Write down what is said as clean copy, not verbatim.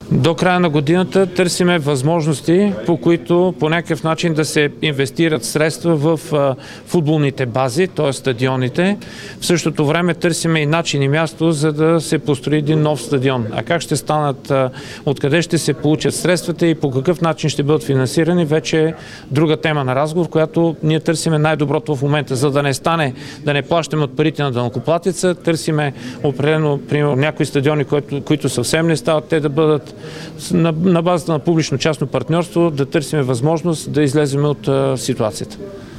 До края на годината търсиме възможности, по които по някакъв начин да се инвестират средства в футболните бази, т.е. стадионите. В същото време търсиме и начин и място, за да се построи един нов стадион. А как ще станат, откъде ще се получат средствата и по какъв начин ще бъдат финансирани, вече е друга тема на разговор, която ние търсиме най-доброто в момента. За да не стане, да не плащаме от парите на данъкоплатеца, търсиме определено, примерно, някои стадиони, които съвсем не стават, те да бъдат на базата на публично-частно партньорство, да търсим възможност да излезем от ситуацията.